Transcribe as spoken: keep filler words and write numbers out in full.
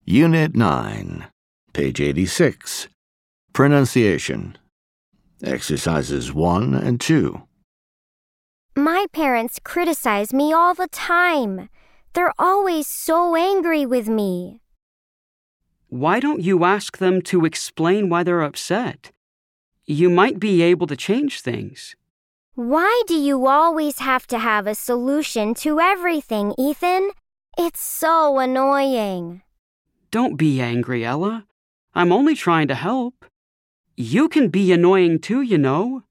Unit nine, page eighty-six. Pronunciation. Exercises one and two. My parents criticize me all the time. They're always so angry with me. Why don't you ask them to explain why they're upset? You might be able to change things. Why do you always have to have a solution to everything, Ethan? It's so annoying. Don't be angry, Ella. I'm only trying to help. You can be annoying too, you know.